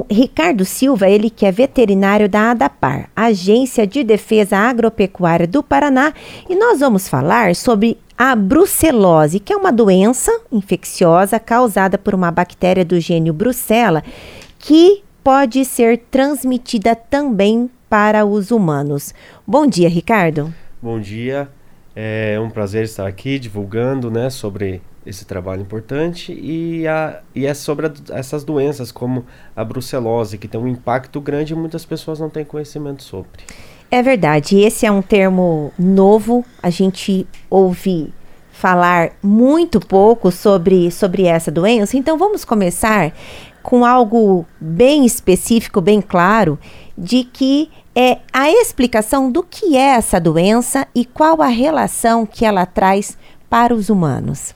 Ricardo Silva, ele que é veterinário da ADAPAR, Agência de Defesa Agropecuária do Paraná, e nós vamos falar sobre a brucelose, que é uma doença infecciosa causada por uma bactéria do gênero Brucella, que pode ser transmitida também para os humanos. Bom dia, Ricardo. Bom dia, é um prazer estar aqui divulgando, né, sobre esse trabalho importante e é sobre essas doenças como a brucelose, que tem um impacto grande e muitas pessoas não têm conhecimento sobre. É verdade, esse é um termo novo, a gente ouve falar muito pouco sobre essa doença, então vamos começar com algo bem específico, bem claro, de que é a explicação do que é essa doença e qual a relação que ela traz para os humanos.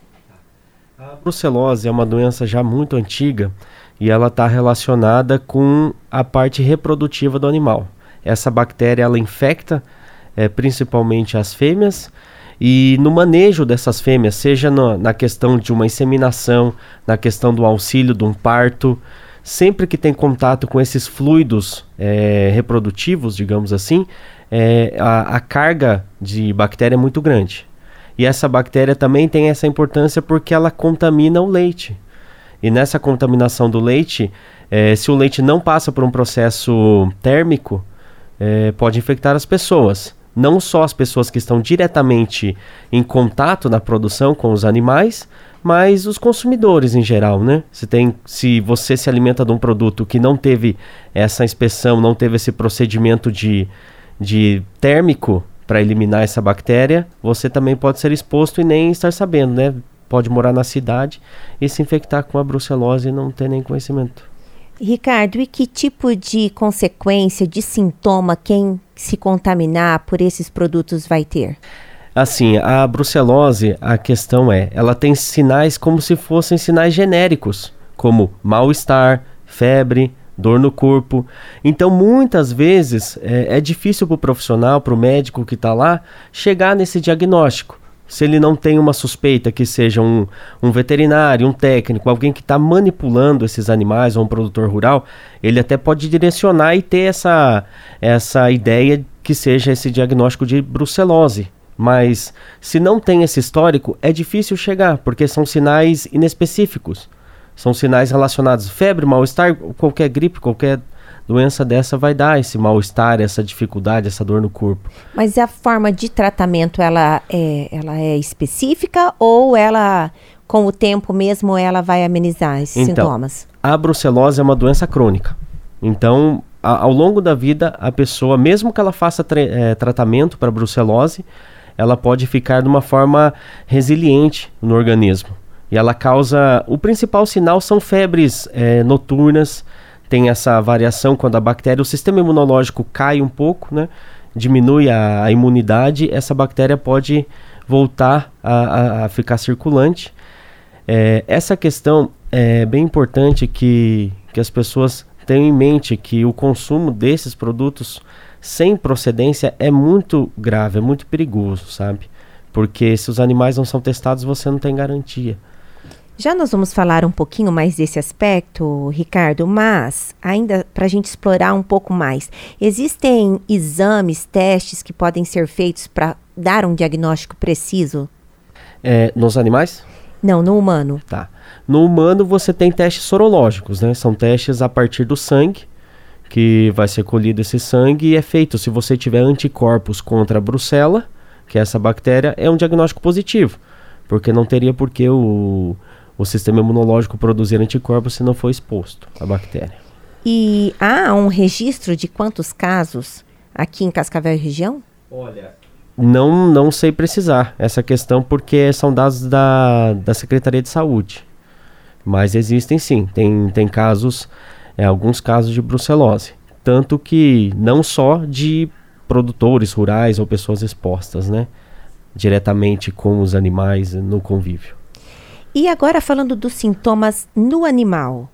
A brucelose é uma doença já muito antiga e ela está relacionada com a parte reprodutiva do animal. Essa bactéria ela infecta principalmente as fêmeas e no manejo dessas fêmeas, seja na questão de uma inseminação, na questão do auxílio de um parto, sempre que tem contato com esses fluidos reprodutivos, digamos assim, a carga de bactéria é muito grande. E essa bactéria também tem essa importância porque ela contamina o leite. E nessa contaminação do leite, se o leite não passa por um processo térmico, pode infectar as pessoas. Não só as pessoas que estão diretamente em contato na produção com os animais, mas os consumidores em geral, né? Se você se alimenta de um produto que não teve essa inspeção, não teve esse procedimento de térmico para eliminar essa bactéria, você também pode ser exposto e nem estar sabendo, né? Pode morar na cidade e se infectar com a brucelose e não ter nem conhecimento. Ricardo, e que tipo de consequência, de sintoma quem se contaminar por esses produtos vai ter? Assim, a brucelose, a questão ela tem sinais como se fossem sinais genéricos, como mal-estar, febre, dor no corpo. Então, muitas vezes, é difícil para o profissional, para o médico que está lá, chegar nesse diagnóstico. Se ele não tem uma suspeita que seja um veterinário, um técnico, alguém que está manipulando esses animais ou um produtor rural, ele até pode direcionar e ter essa ideia que seja esse diagnóstico de brucelose. Mas se não tem esse histórico, é difícil chegar, porque são sinais inespecíficos. São sinais relacionados a febre, mal-estar, qualquer gripe, qualquer doença dessa vai dar esse mal-estar, essa dificuldade, essa dor no corpo. Mas a forma de tratamento, ela é específica ou ela, com o tempo mesmo, ela vai amenizar esses sintomas? A brucelose é uma doença crônica. Então, ao longo da vida, a pessoa, mesmo que ela faça tratamento para brucelose, ela pode ficar de uma forma resiliente no organismo. E ela causa... O principal sinal são febres noturnas. Tem essa variação quando a bactéria... O sistema imunológico cai um pouco, né? Diminui a imunidade. Essa bactéria pode voltar a ficar circulante. Essa questão é bem importante que as pessoas tenham em mente que o consumo desses produtos sem procedência é muito grave, é muito perigoso, sabe? Porque se os animais não são testados, você não tem garantia. Já nós vamos falar um pouquinho mais desse aspecto, Ricardo, mas ainda para a gente explorar um pouco mais, existem exames, testes que podem ser feitos para dar um diagnóstico preciso? Nos animais? Não, no humano. Tá. No humano você tem testes sorológicos, né? São testes a partir do sangue, que vai ser colhido esse sangue e é feito. Se você tiver anticorpos contra a brucela, que é essa bactéria, é um diagnóstico positivo, porque não teria por que o sistema imunológico produzir anticorpos se não for exposto à bactéria. E há um registro de quantos casos aqui em Cascavel e região? Olha, não sei precisar essa questão porque são dados da Secretaria de Saúde. Mas existem sim, tem casos, alguns casos de brucelose. Tanto que não só de produtores rurais ou pessoas expostas, né? Diretamente com os animais no convívio. E agora falando dos sintomas no animal.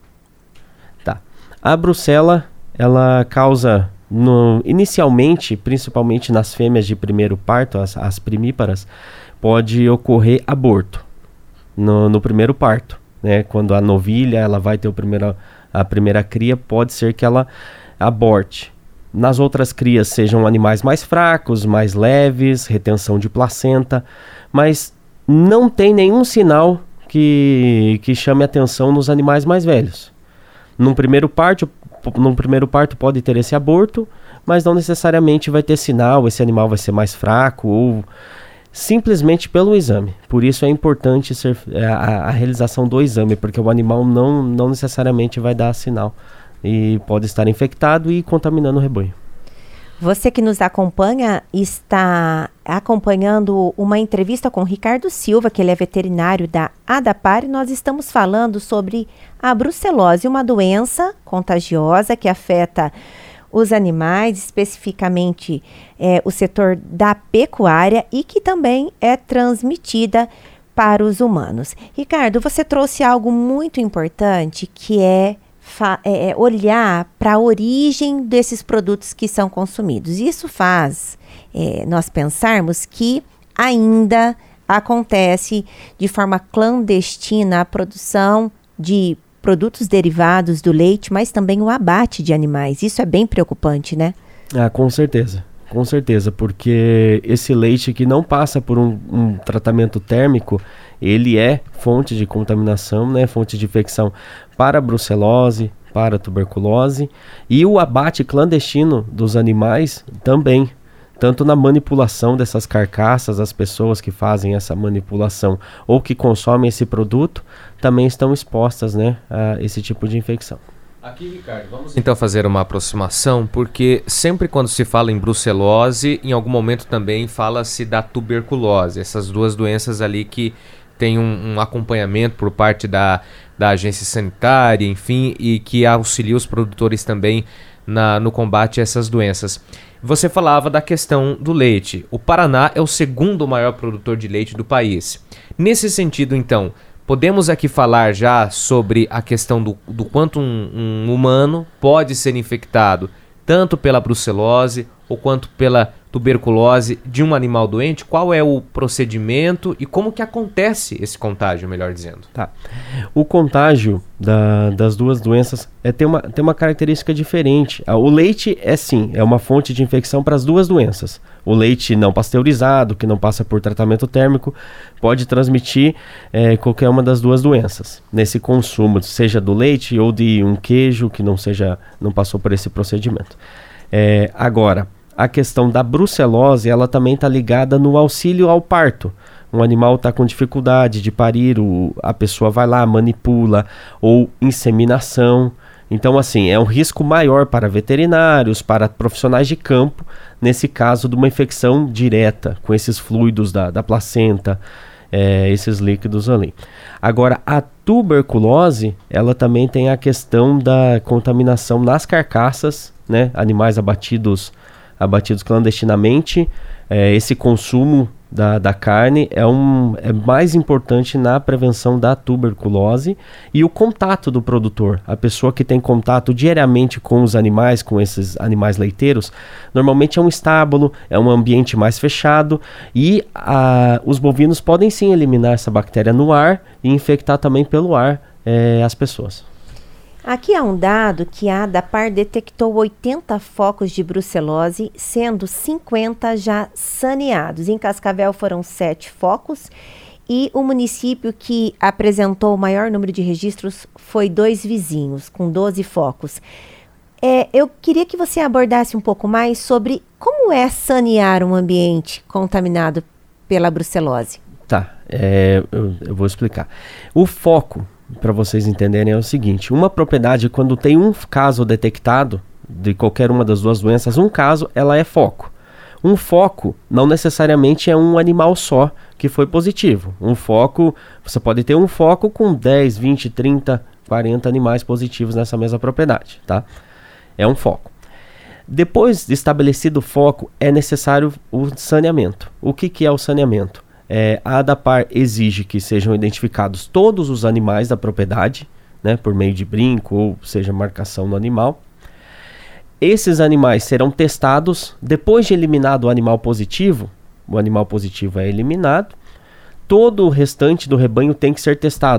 Tá. A brucela, ela causa, inicialmente, principalmente nas fêmeas de primeiro parto, as primíparas, pode ocorrer aborto no primeiro parto, né? Quando a novilha ela vai ter A primeira cria pode ser que ela aborte. Nas outras crias sejam animais mais fracos, mais leves, retenção de placenta, mas não tem nenhum sinal que chame atenção nos animais mais velhos. Num primeiro parto pode ter esse aborto, mas não necessariamente vai ter sinal, esse animal vai ser mais fraco ou simplesmente pelo exame. Por isso é importante a realização do exame, porque o animal não necessariamente vai dar sinal e pode estar infectado e contaminando o rebanho. Você que nos acompanha está acompanhando uma entrevista com o Ricardo Silva, que ele é veterinário da ADAPAR, e nós estamos falando sobre a brucelose, uma doença contagiosa que afeta os animais, especificamente o setor da pecuária, e que também é transmitida para os humanos. Ricardo, você trouxe algo muito importante, que é olhar para a origem desses produtos que são consumidos. Isso faz nós pensarmos que ainda acontece de forma clandestina a produção de produtos derivados do leite, mas também o abate de animais. Isso é bem preocupante, né? Com certeza. Com certeza, porque esse leite que não passa por um tratamento térmico, ele é fonte de contaminação, né, fonte de infecção para a brucelose, para a tuberculose, e o abate clandestino dos animais também, tanto na manipulação dessas carcaças, as pessoas que fazem essa manipulação ou que consomem esse produto, também estão expostas, né, a esse tipo de infecção. Aqui, Ricardo, vamos então fazer uma aproximação, porque sempre quando se fala em brucelose, em algum momento também fala-se da tuberculose, essas duas doenças ali que tem um acompanhamento por parte da agência sanitária, enfim, e que auxilia os produtores também no combate a essas doenças. Você falava da questão do leite. O Paraná é o segundo maior produtor de leite do país. Nesse sentido, então, podemos aqui falar já sobre a questão do quanto um humano pode ser infectado tanto pela brucelose ou quanto pela tuberculose de um animal doente? Qual é o procedimento e como que acontece esse contágio, melhor dizendo? Tá. O contágio das duas doenças tem uma característica diferente. O leite é uma fonte de infecção para as duas doenças. O leite não pasteurizado, que não passa por tratamento térmico, pode transmitir qualquer uma das duas doenças. Nesse consumo, seja do leite ou de um queijo que não passou por esse procedimento. Agora, a questão da brucelose, ela também está ligada no auxílio ao parto. Um animal está com dificuldade de parir, a pessoa vai lá, manipula, ou inseminação. Então, assim, é um risco maior para veterinários, para profissionais de campo, nesse caso de uma infecção direta com esses fluidos da placenta, esses líquidos ali. Agora, a tuberculose, ela também tem a questão da contaminação nas carcaças, né? Animais abatidos clandestinamente. Esse consumo da carne é mais importante na prevenção da tuberculose, e o contato do produtor, a pessoa que tem contato diariamente com os animais, com esses animais leiteiros, normalmente é um estábulo, é um ambiente mais fechado, e os bovinos podem sim eliminar essa bactéria no ar e infectar também pelo ar as pessoas. Aqui há um dado que a ADAPAR detectou 80 focos de brucelose, sendo 50 já saneados. Em Cascavel foram 7 focos e o município que apresentou o maior número de registros foi 2 vizinhos, com 12 focos. Eu queria que você abordasse um pouco mais sobre como é sanear um ambiente contaminado pela brucelose. Tá, eu vou explicar. O foco, para vocês entenderem, é o seguinte: uma propriedade, quando tem um caso detectado de qualquer uma das duas doenças, um caso, ela é foco. Um foco não necessariamente é um animal só que foi positivo. Um foco, você pode ter um foco com 10, 20, 30, 40 animais positivos nessa mesma propriedade, tá? É um foco. Depois de estabelecido o foco, é necessário o saneamento. O que é o saneamento? A ADAPAR exige que sejam identificados todos os animais da propriedade, né, por meio de brinco ou seja, marcação no animal. Esses animais serão testados depois de eliminado o animal positivo é eliminado, todo o restante do rebanho tem que ser testado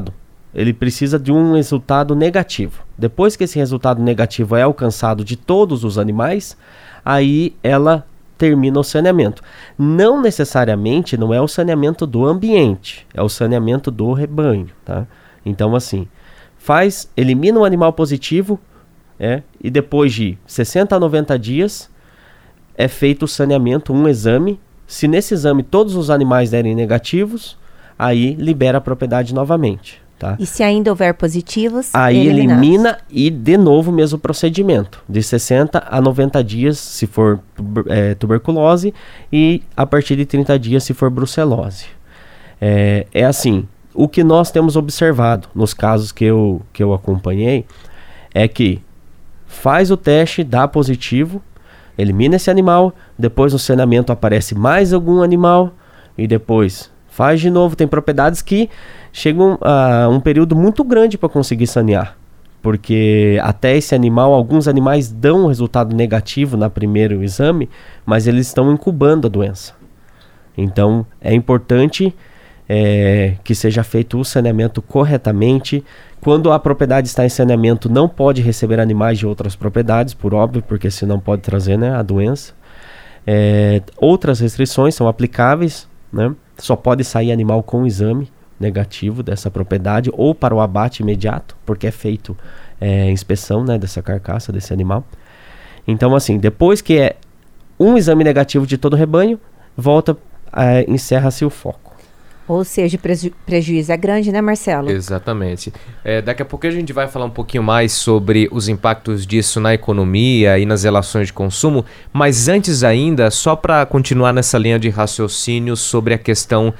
ele precisa de um resultado negativo. Depois que esse resultado negativo é alcançado de todos os animais, aí ela termina o saneamento. Não necessariamente não é o saneamento do ambiente, é o saneamento do rebanho, tá? Então assim, elimina o animal positivo, e depois de 60 a 90 dias é feito o saneamento, um exame. Se nesse exame todos os animais derem negativos, aí libera a propriedade novamente. Tá? E se ainda houver positivos, aí elimina e de novo o mesmo procedimento, de 60 a 90 dias se for tuberculose e a partir de 30 dias se for brucelose. É assim, o que nós temos observado nos casos que eu acompanhei é que faz o teste, dá positivo, elimina esse animal, depois no saneamento aparece mais algum animal e depois faz de novo. Tem propriedades que chegam a um período muito grande para conseguir sanear, porque até esse animal, alguns animais dão um resultado negativo no primeiro exame, mas eles estão incubando a doença. Então é importante que seja feito o saneamento corretamente. Quando a propriedade está em saneamento, não pode receber animais de outras propriedades, por óbvio, porque senão pode trazer, né, a doença. Outras restrições são aplicáveis, né? Só pode sair animal com exame negativo dessa propriedade ou para o abate imediato, porque é feito inspeção, né, dessa carcaça, desse animal. Então assim, depois que é um exame negativo de todo o rebanho, encerra-se o foco. Ou seja, o prejuízo é grande, né, Marcelo? Exatamente. Daqui a pouco a gente vai falar um pouquinho mais sobre os impactos disso na economia e nas relações de consumo, mas antes ainda, só para continuar nessa linha de raciocínio sobre a questão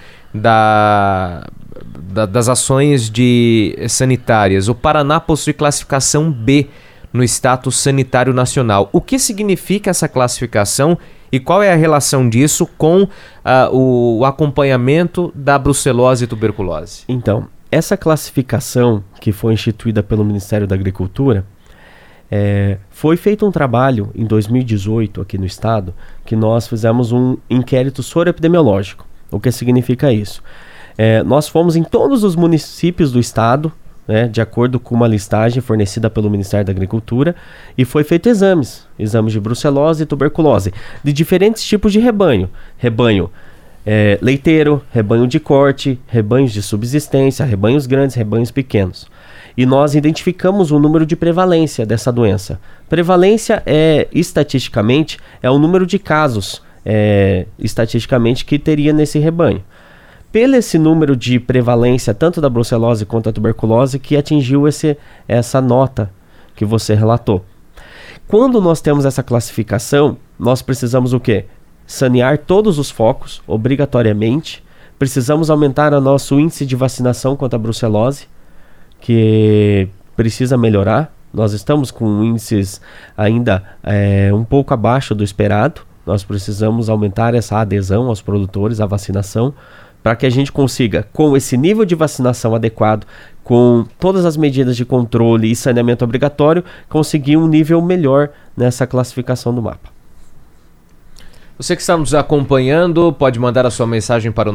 das ações sanitárias. O Paraná possui classificação B no status sanitário nacional. O que significa essa classificação e qual é a relação disso com o acompanhamento da brucelose e tuberculose? Então, essa classificação que foi instituída pelo Ministério da Agricultura, foi feito um trabalho em 2018 aqui no estado, que nós fizemos um inquérito soroepidemiológico. O que significa isso? Nós fomos em todos os municípios do estado, de acordo com uma listagem fornecida pelo Ministério da Agricultura, e foi feito exames de brucelose e tuberculose, de diferentes tipos de rebanho. Rebanho leiteiro, rebanho de corte, rebanhos de subsistência, rebanhos grandes, rebanhos pequenos. E nós identificamos o número de prevalência dessa doença. Prevalência estatisticamente, é o número de casos estatisticamente que teria nesse rebanho. Pelo esse número de prevalência, tanto da brucelose quanto da tuberculose, que atingiu essa nota que você relatou. Quando nós temos essa classificação, nós precisamos o quê? Sanear todos os focos, obrigatoriamente. Precisamos aumentar o nosso índice de vacinação contra a brucelose, que precisa melhorar. Nós estamos com índices ainda um pouco abaixo do esperado. Nós precisamos aumentar essa adesão aos produtores, a vacinação, para que a gente consiga, com esse nível de vacinação adequado, com todas as medidas de controle e saneamento obrigatório, conseguir um nível melhor nessa classificação do mapa. Você que está nos acompanhando, pode mandar a sua mensagem para o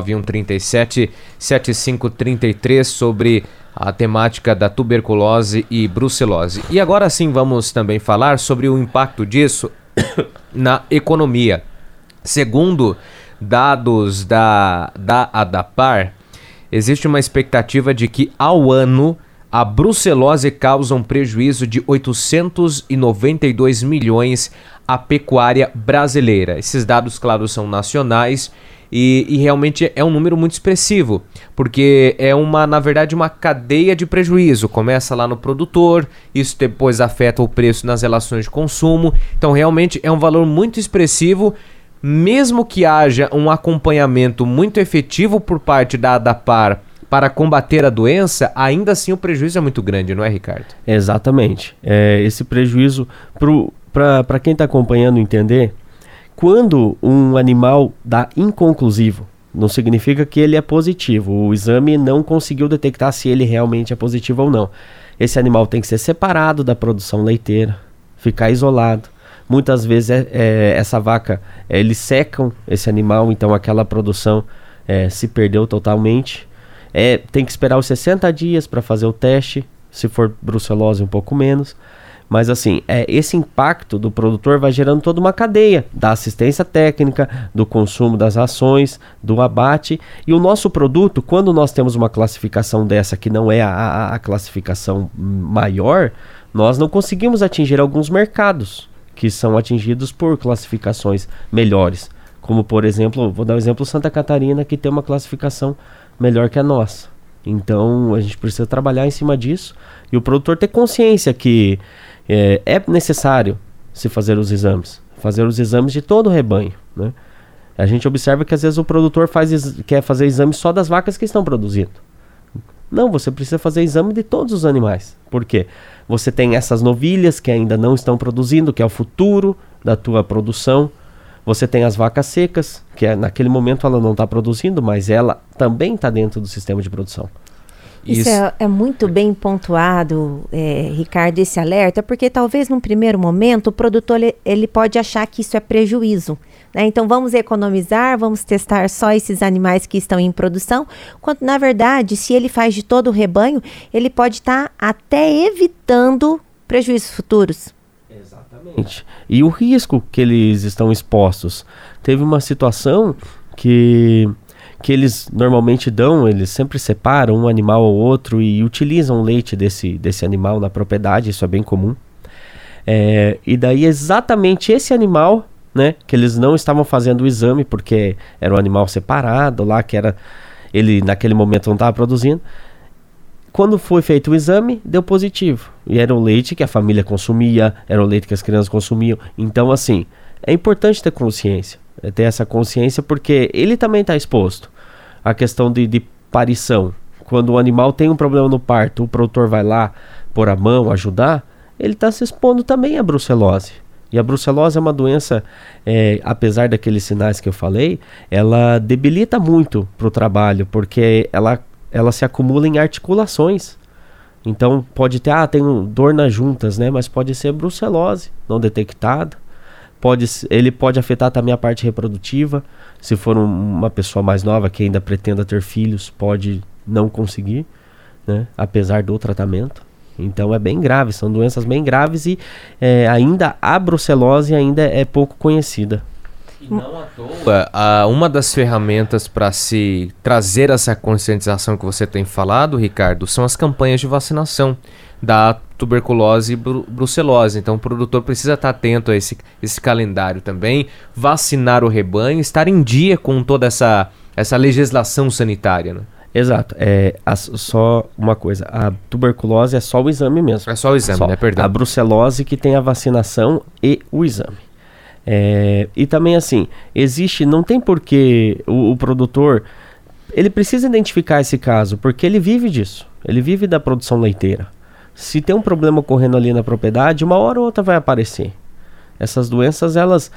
99137-7533 sobre a temática da tuberculose e brucelose. E agora sim vamos também falar sobre o impacto disso na economia. Segundo dados da ADAPAR, existe uma expectativa de que ao ano a brucelose causa um prejuízo de 892 milhões à pecuária brasileira. Esses dados, claro, são nacionais e realmente é um número muito expressivo, porque na verdade, uma cadeia de prejuízo. Começa lá no produtor, isso depois afeta o preço nas relações de consumo. Então, realmente é um valor muito expressivo. Mesmo que haja um acompanhamento muito efetivo por parte da ADAPAR para combater a doença, ainda assim o prejuízo é muito grande, não é, Ricardo? Exatamente. Esse prejuízo, para quem está acompanhando entender, quando um animal dá inconclusivo, não significa que ele é positivo. O exame não conseguiu detectar se ele realmente é positivo ou não. Esse animal tem que ser separado da produção leiteira, ficar isolado. Muitas vezes essa vaca, eles secam esse animal, então aquela produção se perdeu totalmente. Tem que esperar os 60 dias para fazer o teste, se for brucelose um pouco menos. Mas assim, esse impacto do produtor vai gerando toda uma cadeia da assistência técnica, do consumo das rações, do abate. E o nosso produto, quando nós temos uma classificação dessa que não é a classificação maior, nós não conseguimos atingir alguns mercados que são atingidos por classificações melhores. Como por exemplo, vou dar um exemplo, Santa Catarina, que tem uma classificação melhor que a nossa. Então a gente precisa trabalhar em cima disso e o produtor ter consciência que é necessário se fazer os exames de todo o rebanho, né? A gente observa que às vezes o produtor quer fazer exame só das vacas que estão produzindo. Não, você precisa fazer exame de todos os animais. Por quê? Você tem essas novilhas que ainda não estão produzindo, que é o futuro da tua produção. Você tem as vacas secas, que naquele momento ela não está produzindo, mas ela também está dentro do sistema de produção. Isso é muito bem pontuado, Ricardo, esse alerta, porque talvez num primeiro momento o produtor ele pode achar que isso é prejuízo, né? Então vamos economizar, vamos testar só esses animais que estão em produção, quando na verdade, se ele faz de todo o rebanho, ele pode estar até evitando prejuízos futuros. Exatamente. E o risco que eles estão expostos. Teve uma situação que eles normalmente eles sempre separam um animal ao outro e utilizam o leite desse animal na propriedade, isso é bem comum. E daí exatamente esse animal, né, que eles não estavam fazendo o exame porque era um animal separado lá, ele naquele momento não estava produzindo. Quando foi feito o exame, deu positivo. E era o leite que a família consumia, era o leite que as crianças consumiam. Então, assim, é importante ter consciência. Ter essa consciência porque ele também está exposto. A questão de parição. Quando o animal tem um problema no parto, o produtor vai lá pôr a mão, ajudar, ele está se expondo também à brucelose. E a brucelose é uma doença, apesar daqueles sinais que eu falei, ela debilita muito para o trabalho, porque ela se acumula em articulações. Então pode ter, tem dor nas juntas, né? Mas pode ser brucelose não detectada. Ele pode afetar também a parte reprodutiva. Se for uma pessoa mais nova que ainda pretenda ter filhos, pode não conseguir, né? Apesar do tratamento. Então é bem grave, são doenças bem graves e ainda a brucelose ainda é pouco conhecida. E não à toa, uma das ferramentas para se trazer essa conscientização que você tem falado, Ricardo, são as campanhas de vacinação da tuberculose e brucelose. Então o produtor precisa estar atento a esse calendário também, vacinar o rebanho, estar em dia com toda essa legislação sanitária, né? Exato, só uma coisa, a tuberculose é só o exame mesmo. É só o exame, né? Perdão. A brucelose que tem a vacinação e o exame. E também assim, não tem porquê o produtor, ele precisa identificar esse caso, porque ele vive disso, ele vive da produção leiteira. Se tem um problema ocorrendo ali na propriedade, uma hora ou outra vai aparecer. Essas doenças, elas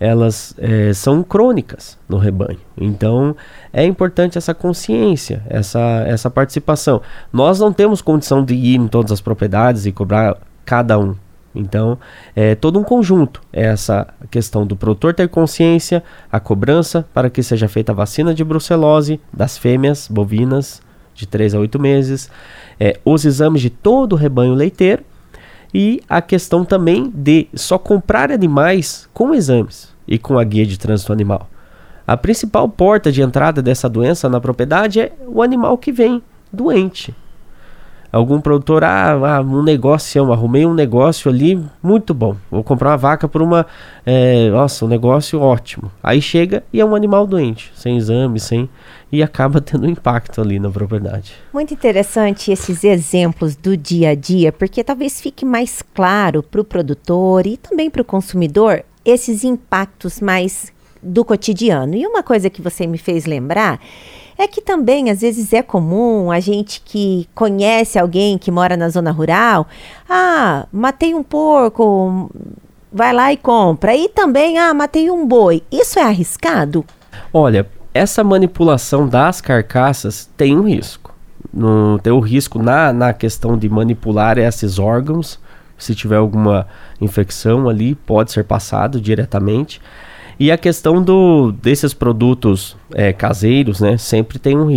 são crônicas no rebanho. Então, é importante essa consciência, essa participação. Nós não temos condição de ir em todas as propriedades e cobrar cada um. Então, é todo um conjunto. Essa questão do produtor ter consciência, a cobrança para que seja feita a vacina de brucelose das fêmeas bovinas de 3 a 8 meses, os exames de todo o rebanho leiteiro e a questão também de só comprar animais com exames e com a guia de trânsito animal. A principal porta de entrada dessa doença na propriedade é o animal que vem doente. Algum produtor, arrumei um negócio ali muito bom, vou comprar uma vaca por um negócio ótimo. Aí chega e é um animal doente, sem exame, e acaba tendo um impacto ali na propriedade. Muito interessante esses exemplos do dia a dia, porque talvez fique mais claro para o produtor e também para o consumidor esses impactos mais do cotidiano. E uma coisa que você me fez lembrar é que também, às vezes, é comum a gente que conhece alguém que mora na zona rural, matei um porco, vai lá e compra. E também, matei um boi. Isso é arriscado? Olha, essa manipulação das carcaças tem um risco. Tem o risco na questão de manipular esses órgãos. Se tiver alguma infecção ali, pode ser passado diretamente. E a questão desses produtos caseiros, né, sempre tem um risco.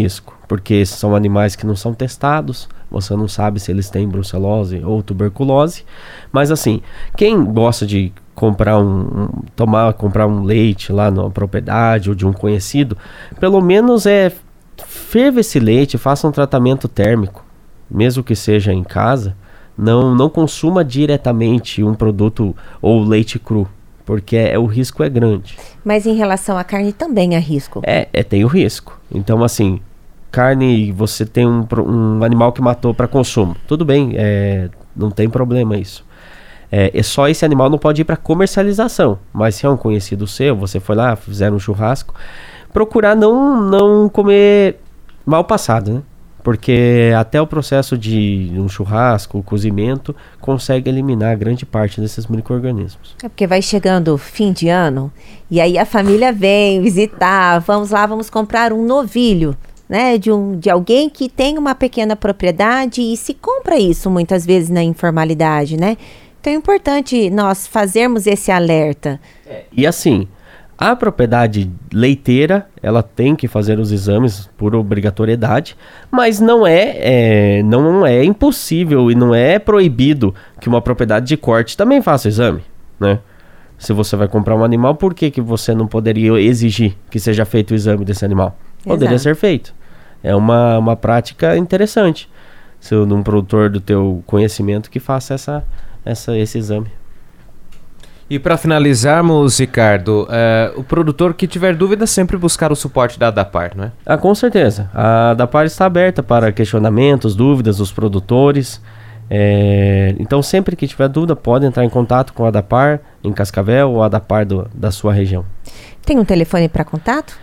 porque são animais que não são testados, você não sabe se eles têm brucelose ou tuberculose. Mas assim, quem gosta de comprar um leite lá na propriedade ou de um conhecido, pelo menos ferva esse leite, faça um tratamento térmico, mesmo que seja em casa. Não consuma diretamente um produto ou leite cru, porque o risco é grande. Mas em relação à carne também há risco? Tem o risco. Então assim, carne, você tem um animal que matou para consumo, tudo bem, não tem problema isso. Só esse animal não pode ir para comercialização, mas se é um conhecido seu, você foi lá, fizeram um churrasco, procurar não comer mal passado, né? Porque até o processo de um churrasco, o cozimento, consegue eliminar grande parte desses micro-organismos. Porque vai chegando fim de ano, e aí a família vem visitar, vamos lá, vamos comprar um novilho, né, de alguém que tem uma pequena propriedade e se compra isso muitas vezes na informalidade, né? Então é importante nós fazermos esse alerta. E assim, a propriedade leiteira, ela tem que fazer os exames por obrigatoriedade, mas não é impossível e não é proibido que uma propriedade de corte também faça o exame, né? Se você vai comprar um animal, por que você não poderia exigir que seja feito o exame desse animal? Poderia ser feito. É uma prática interessante. Se um produtor do teu conhecimento que faça esse exame. E para finalizarmos, Ricardo, o produtor que tiver dúvida sempre buscar o suporte da ADAPAR, não é? Com certeza. A ADAPAR está aberta para questionamentos, dúvidas dos produtores. Então sempre que tiver dúvida pode entrar em contato com a ADAPAR em Cascavel ou a ADAPAR da sua região. Tem um telefone para contato?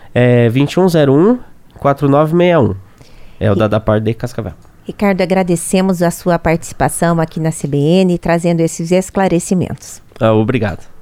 2101-4961. É o da ADAPAR de Cascavel. Ricardo, agradecemos a sua participação aqui na CBN, trazendo esses esclarecimentos. Obrigado.